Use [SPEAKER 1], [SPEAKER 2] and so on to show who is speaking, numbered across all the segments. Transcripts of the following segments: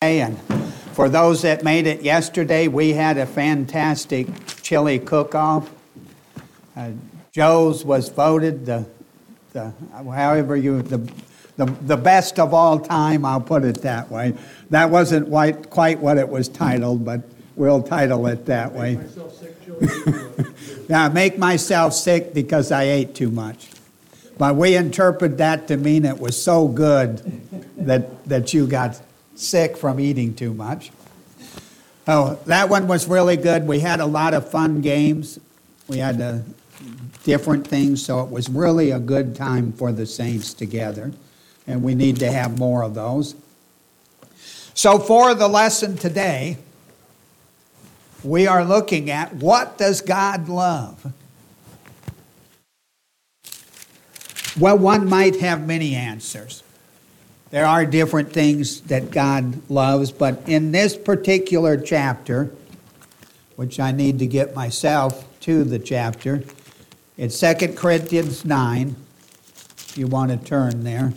[SPEAKER 1] And for those that made it yesterday, we had a fantastic chili cook-off. Joe's was voted the best of all time. I'll put it that way. That wasn't quite what it was titled, but we'll title it that way.
[SPEAKER 2] Make myself sick, chili.
[SPEAKER 1] Yeah, make myself sick because I ate too much. But we interpret that to mean it was so good that you got sick from eating too much. Oh, that one was really good. We had a lot of fun games. We had different things, so it was really a good time for the saints together. And we need to have more of those. So for the lesson today, we are looking at what does God love? Well, one might have many answers. There are different things that God loves, but in this particular chapter, which I need to get myself to the chapter, it's 2 Corinthians 9, if you want to turn there.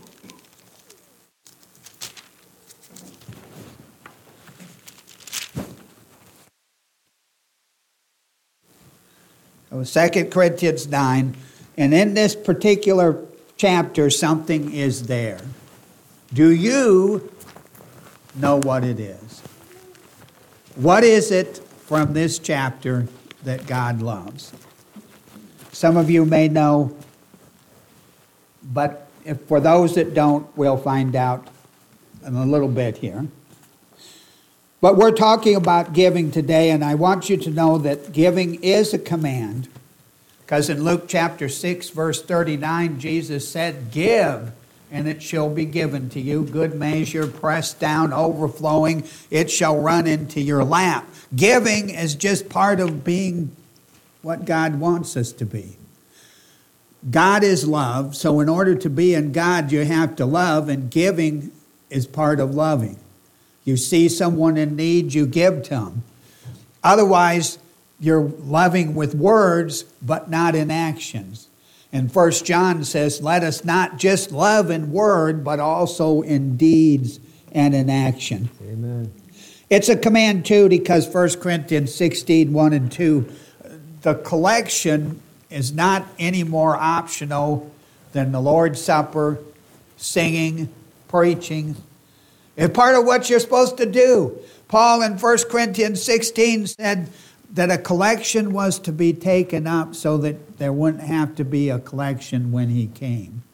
[SPEAKER 1] So 2 Corinthians 9, and in this particular chapter, something is there. Do you know what it is? What is it from this chapter that God loves? Some of you may know, but for those that don't, we'll find out in a little bit here. But we're talking about giving today, and I want you to know that giving is a command, because in Luke chapter 6, verse 39, Jesus said, "Give, and it shall be given to you. Good measure, pressed down, overflowing, it shall run into your lap." Giving is just part of being what God wants us to be. God is love, so in order to be in God, you have to love, and giving is part of loving. You see someone in need, you give to them. Otherwise, you're loving with words, but not in actions. And 1 John says, let us not just love in word, but also in deeds and in action.
[SPEAKER 2] Amen.
[SPEAKER 1] It's a command too, because 1 Corinthians 16, 1 and 2, the collection is not any more optional than the Lord's Supper, singing, preaching. It's part of what you're supposed to do. Paul in 1 Corinthians 16 said that a collection was to be taken up so that there wouldn't have to be a collection when he came.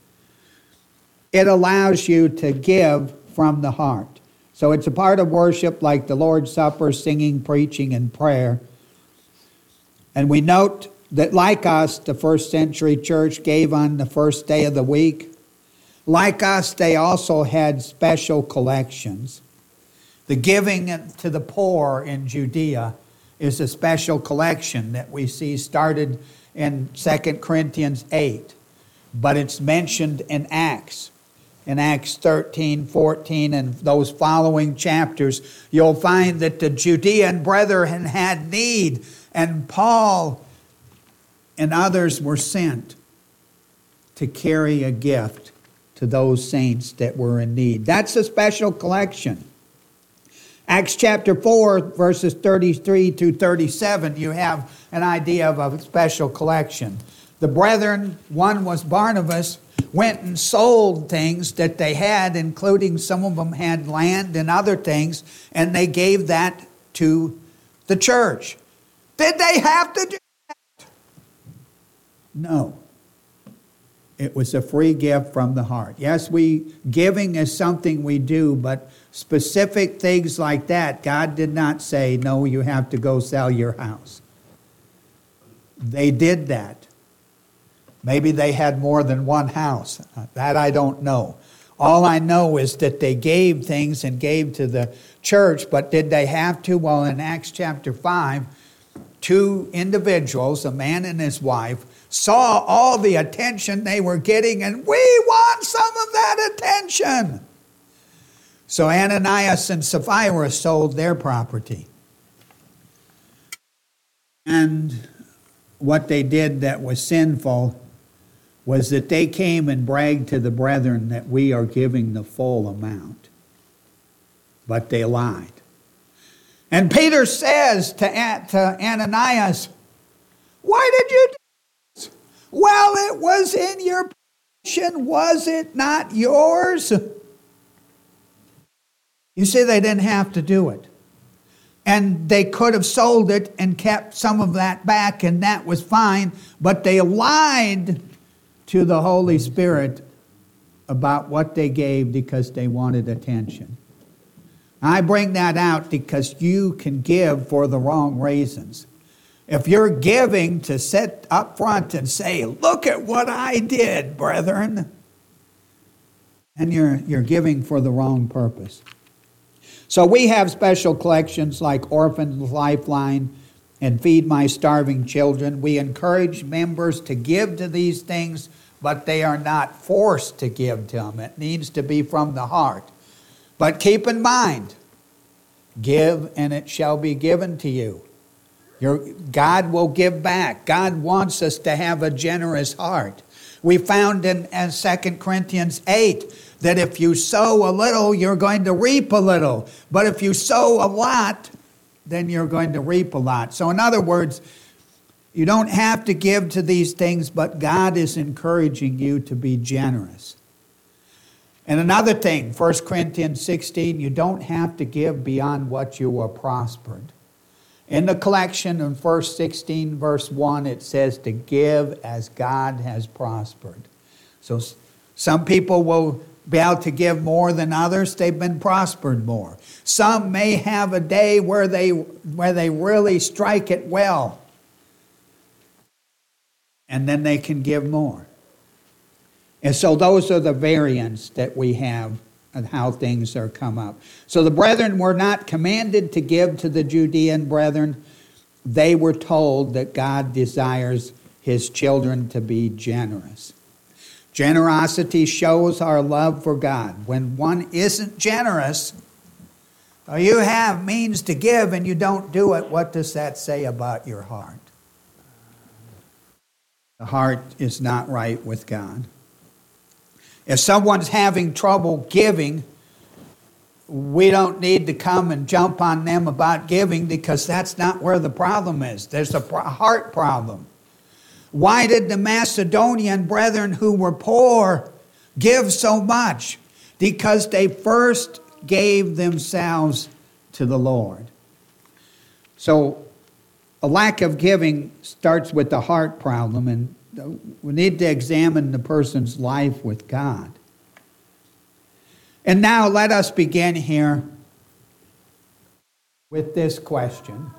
[SPEAKER 1] It allows you to give from the heart. So it's a part of worship like the Lord's Supper, singing, preaching, and prayer. And we note that like us, the first century church gave on the first day of the week. Like us, they also had special collections. The giving to the poor in Judea is a special collection that we see started in 2 Corinthians 8. But it's mentioned in Acts. In Acts 13, 14, and those following chapters, you'll find that the Judean brethren had need, and Paul and others were sent to carry a gift to those saints that were in need. That's a special collection. Acts chapter 4, verses 33 to 37, you have an idea of a special collection. The brethren, one was Barnabas, went and sold things that they had, including some of them had land and other things, and they gave that to the church. Did they have to do that? No. It was a free gift from the heart. Yes, giving is something we do, but specific things like that, God did not say, no, you have to go sell your house. They did that. Maybe they had more than one house. That I don't know. All I know is that they gave things and gave to the church, but did they have to? Well, in Acts chapter 5, two individuals, a man and his wife, saw all the attention they were getting, and we want some of that attention. So Ananias and Sapphira sold their property. And what they did that was sinful was that they came and bragged to the brethren that we are giving the full amount. but they lied. And Peter says to Ananias, why did you do this? Well, it was in your possession, was it not yours? You see, they didn't have to do it. And they could have sold it and kept some of that back, and that was fine. But they lied to the Holy Spirit about what they gave because they wanted attention. I bring that out because you can give for the wrong reasons. If you're giving to sit up front and say, look at what I did, brethren, and you're giving for the wrong purpose. So we have special collections like Orphan's Lifeline and Feed My Starving Children. We encourage members to give to these things, but they are not forced to give to them. It needs to be from the heart. But keep in mind, give and it shall be given to you. God will give back. God wants us to have a generous heart. We found in 2 Corinthians 8 that if you sow a little, you're going to reap a little. But if you sow a lot, then you're going to reap a lot. So in other words, you don't have to give to these things, but God is encouraging you to be generous. And another thing, 1 Corinthians 16, you don't have to give beyond what you are prospered. In the collection in verse 16, verse 1, it says to give as God has prospered. So some people will be able to give more than others. They've been prospered more. Some may have a day where they really strike it well. And then they can give more. And so those are the variants that we have and how things are come up. So the brethren were not commanded to give to the Judean brethren. They were told that God desires his children to be generous. Generosity shows our love for God. When one isn't generous, or you have means to give and you don't do it, what does that say about your heart? The heart is not right with God. If someone's having trouble giving, we don't need to come and jump on them about giving because that's not where the problem is. There's a heart problem. Why did the Macedonian brethren who were poor give so much? Because they first gave themselves to the Lord. So a lack of giving starts with the heart problem, and we need to examine the person's life with God. And now let us begin here with this question.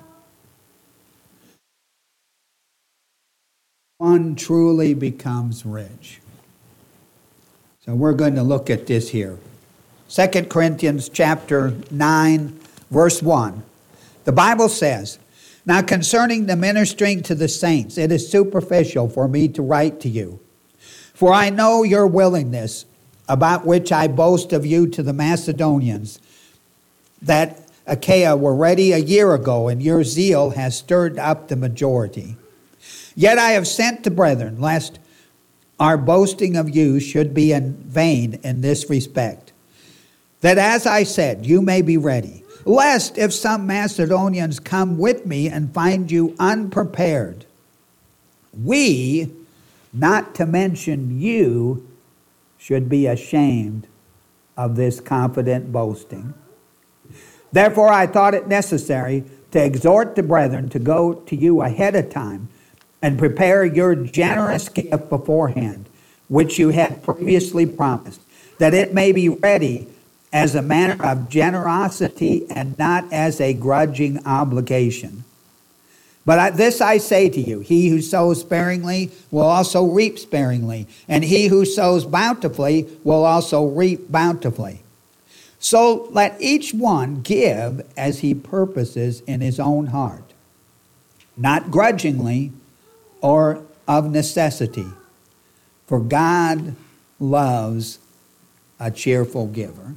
[SPEAKER 1] One truly becomes rich. So we're going to look at this here. 2 Corinthians chapter 9, verse 1. The Bible says, now concerning the ministering to the saints, it is superficial for me to write to you. For I know your willingness, about which I boast of you to the Macedonians, that Achaia were ready a year ago, and your zeal has stirred up the majority. Yet I have sent the brethren, lest our boasting of you should be in vain in this respect, that as I said, you may be ready, lest if some Macedonians come with me and find you unprepared, we, not to mention you, should be ashamed of this confident boasting. Therefore I thought it necessary to exhort the brethren to go to you ahead of time and prepare your generous gift beforehand, which you had previously promised, that it may be ready as a manner of generosity and not as a grudging obligation. But this I say to you, he who sows sparingly will also reap sparingly, and he who sows bountifully will also reap bountifully. So let each one give as he purposes in his own heart, not grudgingly or of necessity, for God loves a cheerful giver.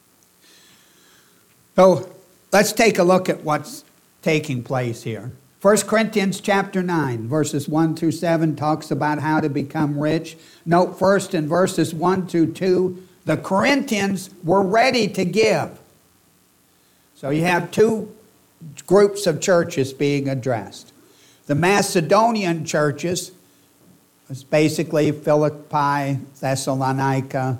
[SPEAKER 1] So let's take a look at what's taking place here. 1 Corinthians chapter 9, verses 1 through 7 talks about how to become rich. Note first in verses 1 through 2, the Corinthians were ready to give. So you have two groups of churches being addressed. The Macedonian churches was basically Philippi, Thessalonica.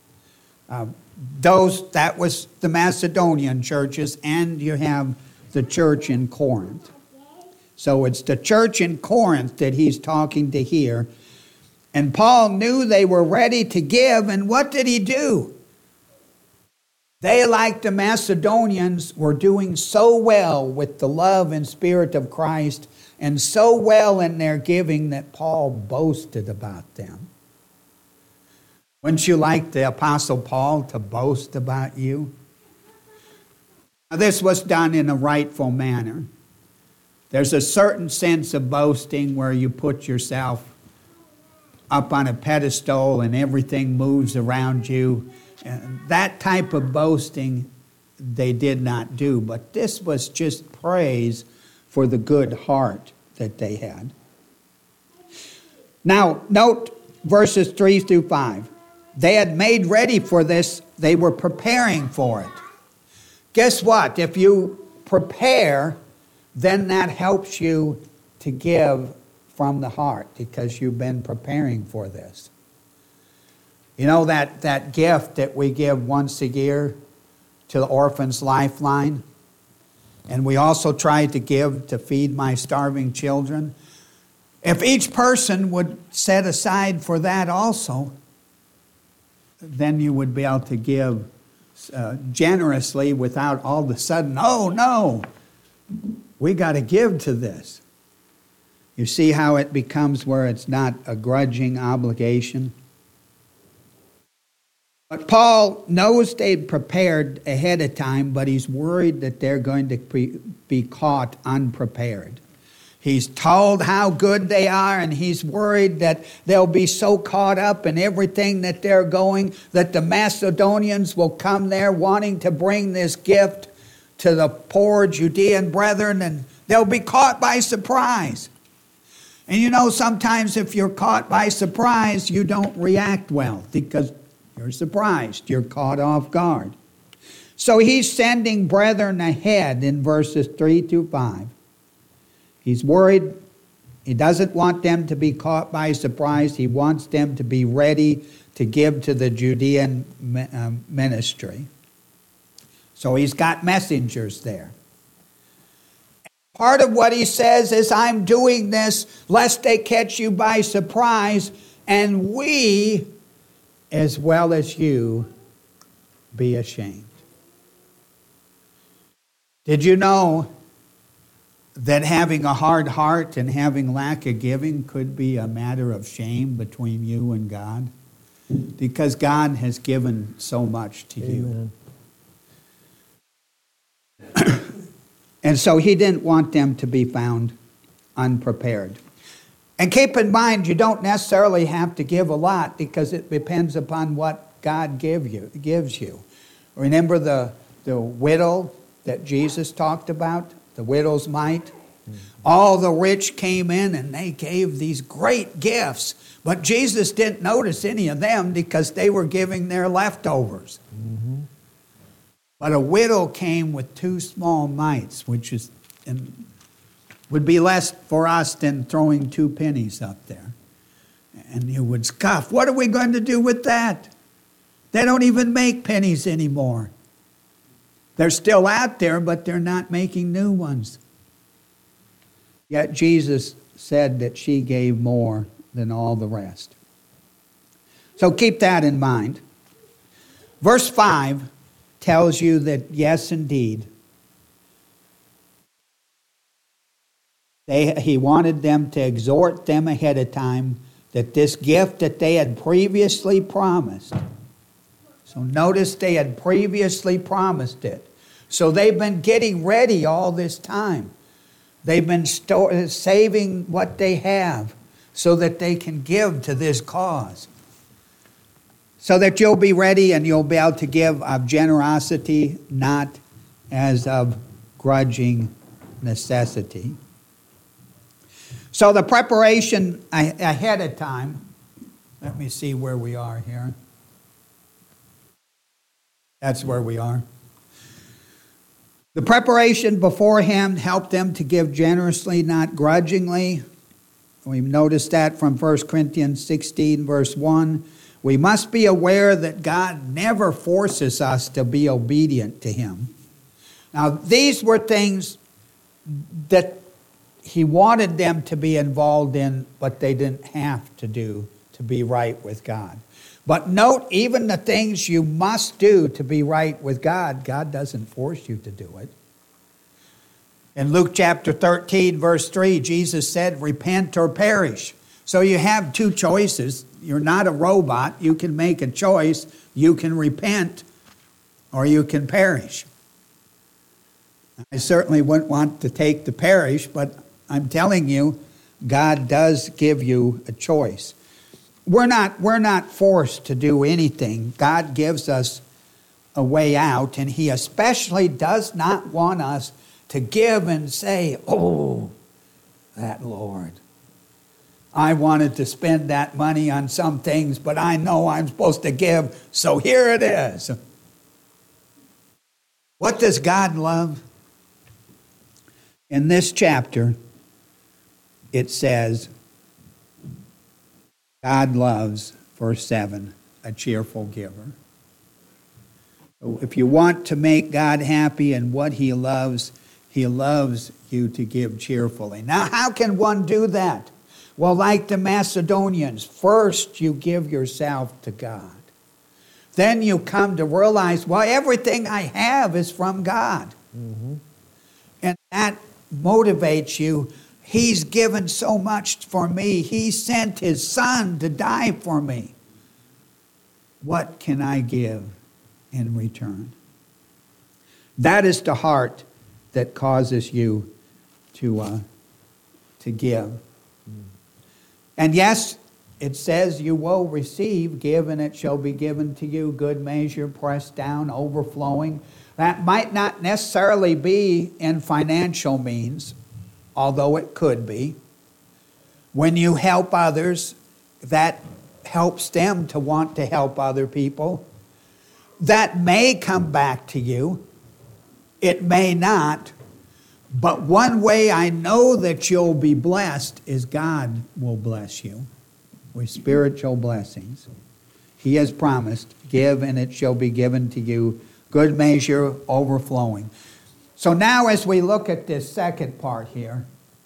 [SPEAKER 1] That was the Macedonian churches, and you have the church in Corinth. So it's the church in Corinth that he's talking to here. And Paul knew they were ready to give, and what did he do? They, like the Macedonians, were doing so well with the love and spirit of Christ, and so well in their giving that Paul boasted about them. Wouldn't you like the Apostle Paul to boast about you? Now, this was done in a rightful manner. There's a certain sense of boasting where you put yourself up on a pedestal and everything moves around you. And that type of boasting they did not do. But this was just praise for the good heart that they had. Now, note verses 3 through 5. They had made ready for this. They were preparing for it. Guess what? If you prepare, then that helps you to give from the heart because you've been preparing for this. You know that gift that we give once a year to the Orphans Lifeline? And we also try to give to feed my starving children. If each person would set aside for that also, then you would be able to give generously without all of a sudden, oh no, we got to give to this. You see how it becomes where it's not a grudging obligation? But Paul knows they'd prepared ahead of time, but he's worried that they're going to be caught unprepared. He's told how good they are, and he's worried that they'll be so caught up in everything that they're going, that the Macedonians will come there wanting to bring this gift to the poor Judean brethren, and they'll be caught by surprise. And you know, sometimes if you're caught by surprise, you don't react well because you're surprised. You're caught off guard. So he's sending brethren ahead in verses 3 to 5. He's worried. He doesn't want them to be caught by surprise. He wants them to be ready to give to the Judean ministry. So he's got messengers there. Part of what he says is, I'm doing this lest they catch you by surprise, and we, as well as you, be ashamed. Did you know that having a hard heart and having lack of giving could be a matter of shame between you and God? Because God has given so much to you. And so he didn't want them to be found unprepared. And keep in mind, you don't necessarily have to give a lot because it depends upon what God gives you. Remember the widow that Jesus talked about, the widow's mite? All the rich came in and they gave these great gifts. But Jesus didn't notice any of them because they were giving their leftovers. Mm-hmm. But a widow came with 2 small mites, which would be less for us than throwing 2 pennies up there. And you would scoff, what are we going to do with that? They don't even make pennies anymore. They're still out there, but they're not making new ones. Yet Jesus said that she gave more than all the rest. So keep that in mind. Verse 5 tells you that, yes, indeed, he wanted them to exhort them ahead of time that this gift that they had previously promised. So notice they had previously promised it. So they've been getting ready all this time. They've been saving what they have so that they can give to this cause. So that you'll be ready and you'll be able to give of generosity, not as of grudging necessity. So the preparation ahead of time, let me see where we are here. That's where we are. The preparation beforehand helped them to give generously, not grudgingly. We noticed that from 1 Corinthians 16, verse 1. We must be aware that God never forces us to be obedient to Him. Now, these were things that He wanted them to be involved in, but they didn't have to do to be right with God. But note, even the things you must do to be right with God, God doesn't force you to do it. In Luke chapter 13, verse 3, Jesus said, repent or perish. So you have two choices. You're not a robot. You can make a choice. You can repent or you can perish. I certainly wouldn't want to take the perish, but I'm telling you, God does give you a choice. We're not forced to do anything. God gives us a way out, and He especially does not want us to give and say, oh, that Lord. I wanted to spend that money on some things, but I know I'm supposed to give, so here it is. What does God love? In this chapter, it says, God loves, verse 7, a cheerful giver. So if you want to make God happy in what He loves you to give cheerfully. Now, how can one do that? Well, like the Macedonians, first you give yourself to God. Then you come to realize, well, everything I have is from God. Mm-hmm. And that motivates you. He's given so much for me. He sent His Son to die for me. What can I give in return? That is the heart that causes you to give. And yes, it says you will receive, give, and it shall be given to you, good measure, pressed down, overflowing. That might not necessarily be in financial means, although it could be. When you help others, that helps them to want to help other people. That may come back to you. It may not. But one way I know that you'll be blessed is God will bless you with spiritual blessings. He has promised, give and it shall be given to you, good measure, overflowing. So now as we look at this second part here,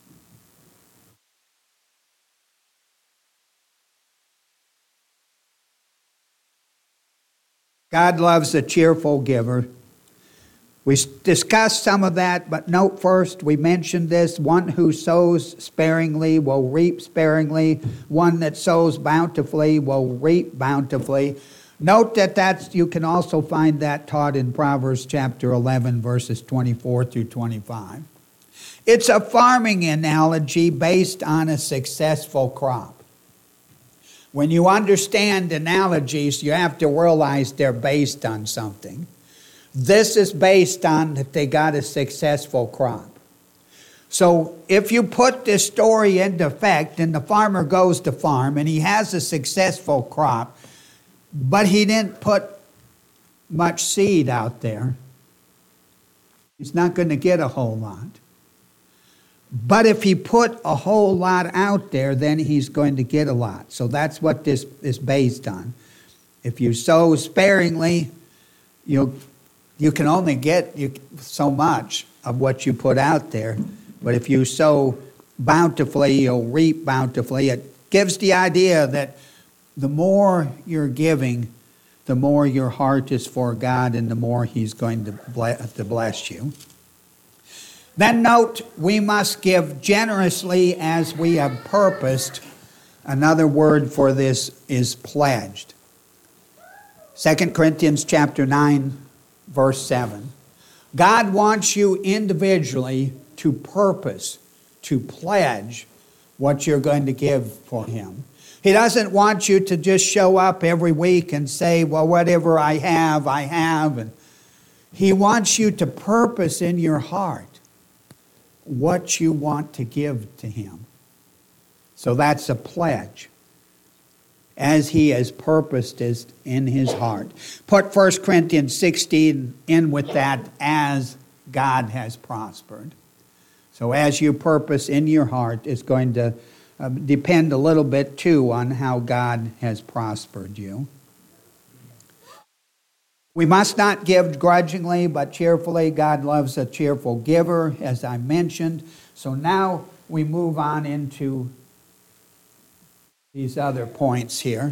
[SPEAKER 1] God loves a cheerful giver. We discussed some of that, but note first, we mentioned this, one who sows sparingly will reap sparingly. One that sows bountifully will reap bountifully. Note that you can also find that taught in Proverbs chapter 11, verses 24 through 25. It's a farming analogy based on a successful crop. When you understand analogies, you have to realize they're based on something. This is based on that they got a successful crop. So if you put this story into effect and the farmer goes to farm and he has a successful crop, but he didn't put much seed out there, he's not going to get a whole lot. But if he put a whole lot out there, then he's going to get a lot. So that's what this is based on. If you sow sparingly, you can only get so much of what you put out there. But if you sow bountifully, you'll reap bountifully. It gives the idea that the more you're giving, the more your heart is for God and the more He's going to bless you. Then note, we must give generously as we have purposed. Another word for this is pledged. 2 Corinthians chapter 9, verse 7. God wants you individually to purpose, to pledge what you're going to give for Him. He doesn't want you to just show up every week and say, well, whatever I have, I have. And He wants you to purpose in your heart what you want to give to Him. So that's a pledge. As He has purposed in His heart. Put 1 Corinthians 16 in with that as God has prospered. So as you purpose in your heart, it's going to depend a little bit too on how God has prospered you. We must not give grudgingly, but cheerfully. God loves a cheerful giver, as I mentioned. So now we move on into these other points here.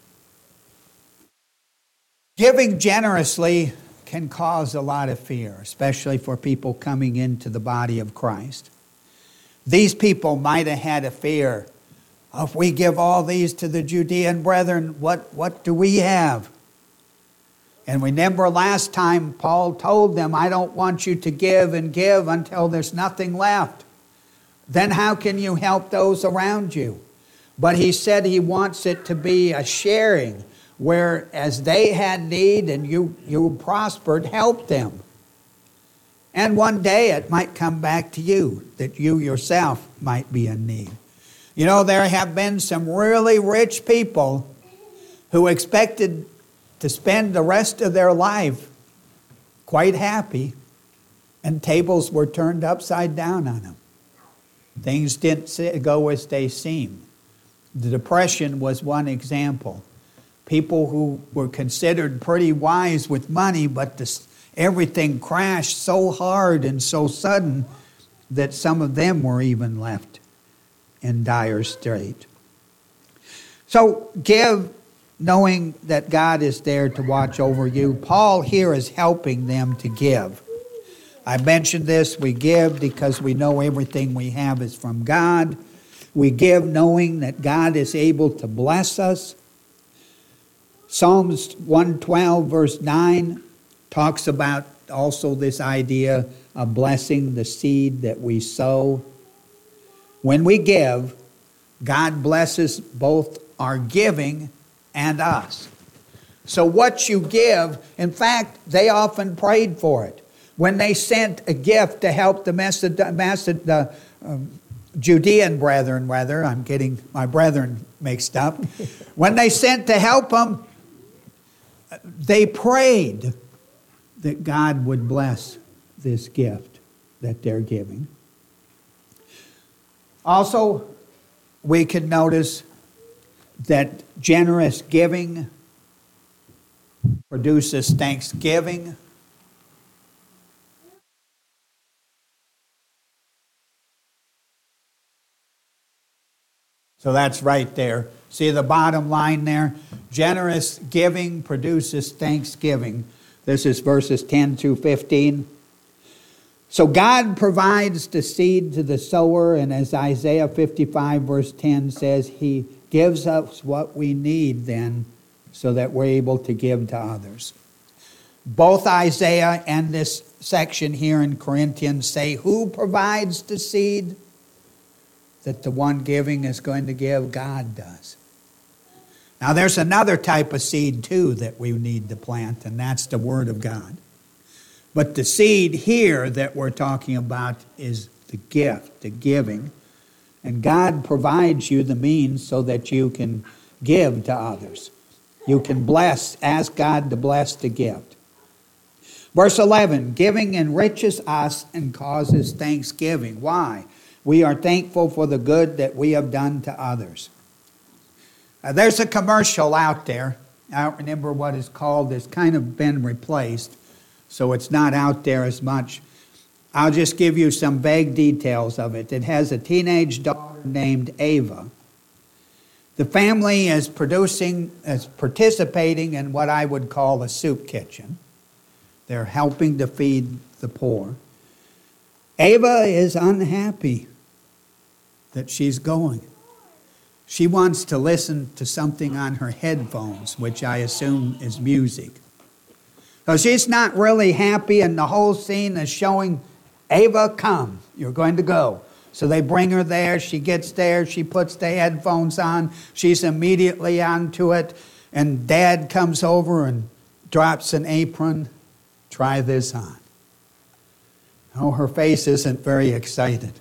[SPEAKER 1] Giving generously can cause a lot of fear, especially for people coming into the body of Christ. These people might have had a fear. If we give all these to the Judean brethren, what do we have? And remember last time Paul told them, I don't want you to give and give until there's nothing left. Then how can you help those around you? But he said he wants it to be a sharing, where as they had need and you prospered, help them. And one day it might come back to you, that you yourself might be in need. You know, there have been some really rich people who expected to spend the rest of their life quite happy, and tables were turned upside down on them. Things didn't go as they seemed. The Depression was one example. People who were considered pretty wise with money, but everything crashed so hard and so sudden that some of them were even left in dire strait. So give, knowing that God is there to watch over you. Paul here is helping them to give. I mentioned this, we give because we know everything we have is from God. We give knowing that God is able to bless us. Psalms 112 verse 9 talks about also this idea of blessing the seed that we sow. When we give, God blesses both our giving and us. So what you give, in fact, they often prayed for it. When they sent a gift to help the Judean brethren, I'm getting my brethren mixed up. When they sent to help them, they prayed that God would bless this gift that they're giving. Also, we can notice that generous giving produces thanksgiving. So that's right there. See the bottom line there? Generous giving produces thanksgiving. This is verses 10 through 15. So God provides the seed to the sower, and as Isaiah 55 verse 10 says, He gives us what we need then so that we're able to give to others. Both Isaiah and this section here in Corinthians say, who provides the seed? That the one giving is going to give, God does. Now there's another type of seed too that we need to plant, and that's the Word of God. But the seed here that we're talking about is the gift, the giving. And God provides you the means so that you can give to others. You can bless, ask God to bless the gift. Verse 11, giving enriches us and causes thanksgiving. Why? We are thankful for the good that we have done to others. There's a commercial out there. I don't remember what it's called. It's kind of been replaced, so it's not out there as much. I'll just give you some vague details of it. It has a teenage daughter named Ava. The family is participating in what I would call a soup kitchen. They're helping to feed the poor. Ava is unhappy that she's going. She wants to listen to something on her headphones, which I assume is music. So she's not really happy, and the whole scene is showing, Ava, come, you're going to go. So they bring her there, she gets there, she puts the headphones on, she's immediately onto it, and Dad comes over and drops an apron. Try this on. Oh, her face isn't very excited.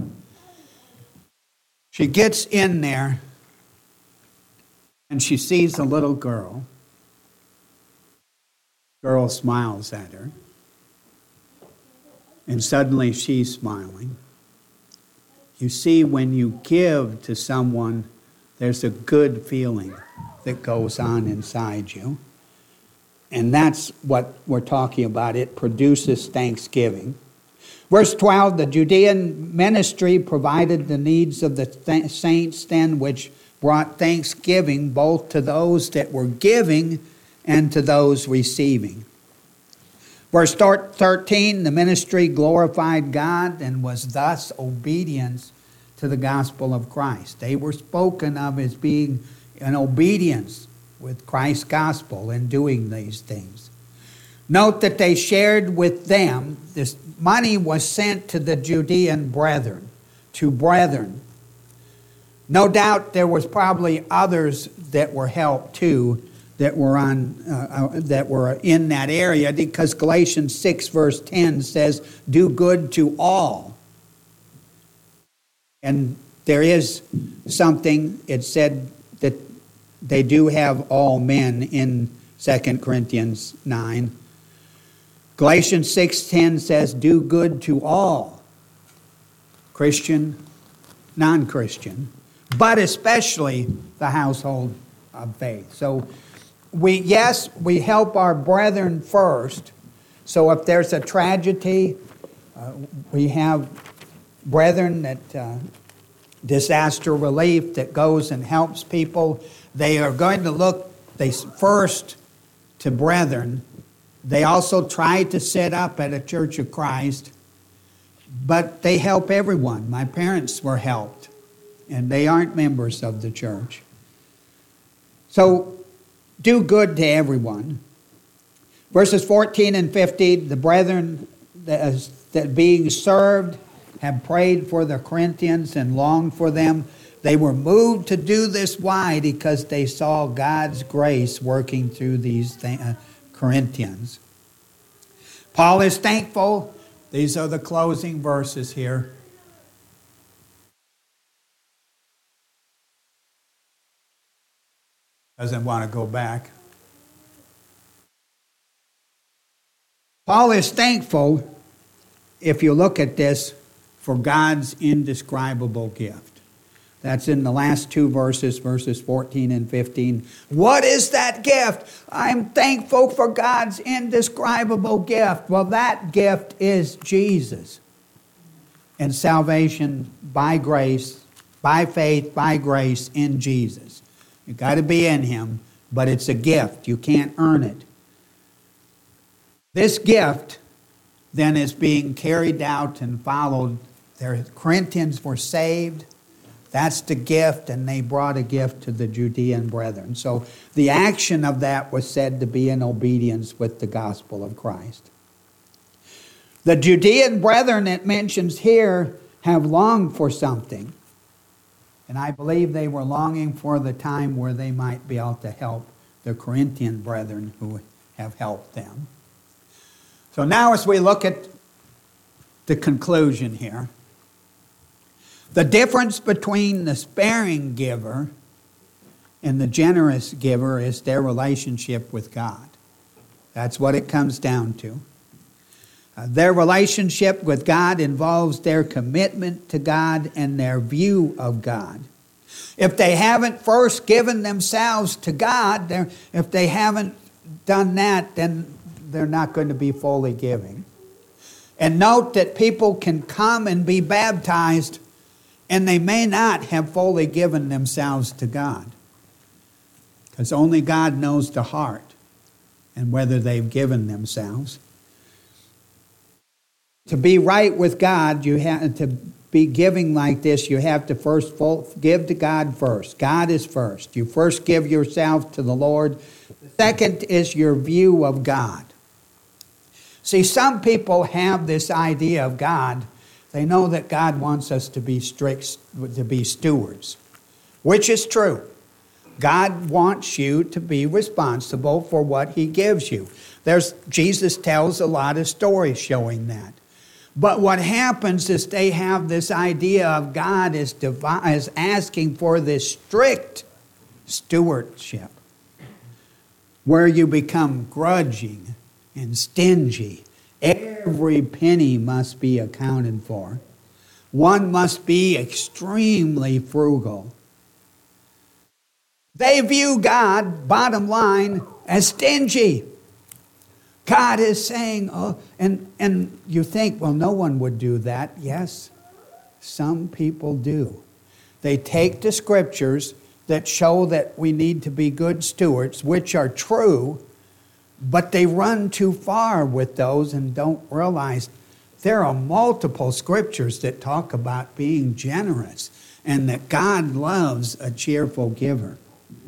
[SPEAKER 1] She gets in there and she sees a little girl. Girl smiles at her. And suddenly she's smiling. You see, when you give to someone, there's a good feeling that goes on inside you. And that's what we're talking about. It produces thanksgiving. Verse 12, the Judean ministry provided the needs of the saints then, which brought thanksgiving both to those that were giving and to those receiving. Verse 13, the ministry glorified God and was thus obedience to the gospel of Christ. They were spoken of as being in obedience with Christ's gospel and doing these things. Note that they shared with them. This money was sent to the Judean brethren, to brethren. No doubt there was probably others that were helped too, that were in that area, because Galatians 6 verse 10 says, "Do good to all." And there is something, it said that they do have all men in 2 Corinthians 9. Galatians 6:10 says, "Do good to all," Christian, non-Christian, but especially the household of faith. So we help our brethren first. So if there's a tragedy, we have brethren that disaster relief that goes and helps people. They are going to look first to brethren. They also try to set up at a Church of Christ, but they help everyone. My parents were helped, and they aren't members of the church. So do good to everyone. Verses 14 and 15, the brethren that being served have prayed for the Corinthians and longed for them. They were moved to do this. Why? Because they saw God's grace working through these Corinthians. Paul is thankful. These are the closing verses here. Doesn't want to go back. Paul is thankful, if you look at this, for God's indescribable gift. That's in the last two verses, verses 14 and 15. What is that gift? I'm thankful for God's indescribable gift. Well, that gift is Jesus. And salvation by grace, by faith, by grace in Jesus. You've got to be in Him, but it's a gift. You can't earn it. This gift then is being carried out and followed. The Corinthians were saved. That's the gift, and they brought a gift to the Judean brethren. So the action of that was said to be in obedience with the gospel of Christ. The Judean brethren it mentions here have longed for something. And I believe they were longing for the time where they might be able to help the Corinthian brethren who have helped them. So now as we look at the conclusion here, the difference between the sparing giver and the generous giver is their relationship with God. That's what it comes down to. Their relationship with God involves their commitment to God and their view of God. If they haven't first given themselves to God, if they haven't done that, then they're not going to be fully giving. And note that people can come and be baptized, and they may not have fully given themselves to God. Because only God knows the heart and whether they've given themselves. To be right with God, you have to be giving like this. You have to first give to God first. God is first. You first give yourself to the Lord. The second is your view of God. See, some people have this idea of God. They know that God wants us to be strict, to be stewards, which is true. God wants you to be responsible for what He gives you. Jesus tells a lot of stories showing that. But what happens is they have this idea of God as asking for this strict stewardship, where you become grudging and stingy Every penny must be accounted for. One must be extremely frugal. They view God, bottom line, as stingy. God is saying, oh, and you think, well, no one would do that. Yes, some people do. They take the scriptures that show that we need to be good stewards, which are true, but they run too far with those and don't realize there are multiple scriptures that talk about being generous and that God loves a cheerful giver.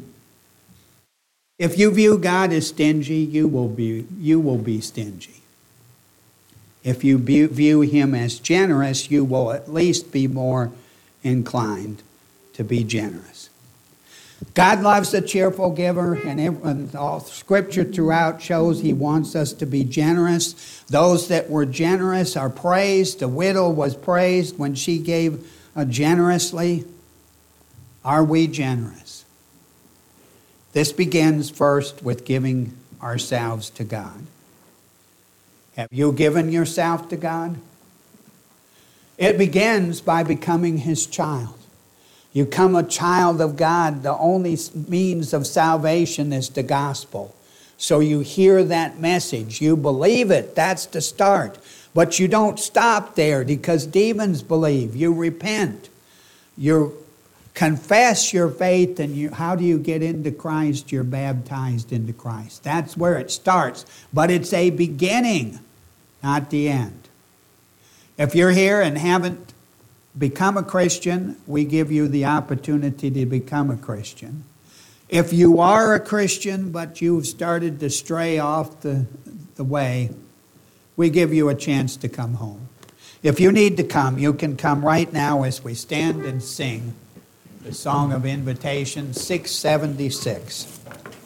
[SPEAKER 1] If you view God as stingy, you will be stingy. If you view him as generous, you will at least be more inclined to be generous. God loves a cheerful giver, and all Scripture throughout shows he wants us to be generous. Those that were generous are praised. The widow was praised when she gave generously. Are we generous? This begins first with giving ourselves to God. Have you given yourself to God? It begins by becoming his child. You become a child of God. The only means of salvation is the gospel. So you hear that message. You believe it. That's the start. But you don't stop there because demons believe. You repent. You confess your faith. And how do you get into Christ? You're baptized into Christ. That's where it starts. But it's a beginning, not the end. If you're here and haven't become a Christian, we give you the opportunity to become a Christian. If you are a Christian, but you've started to stray off the way, we give you a chance to come home. If you need to come, you can come right now as we stand and sing the Song of Invitation, 676.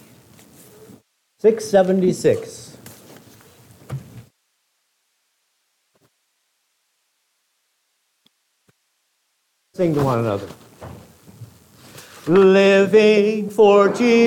[SPEAKER 3] 676. Sing to one another. Living for Jesus.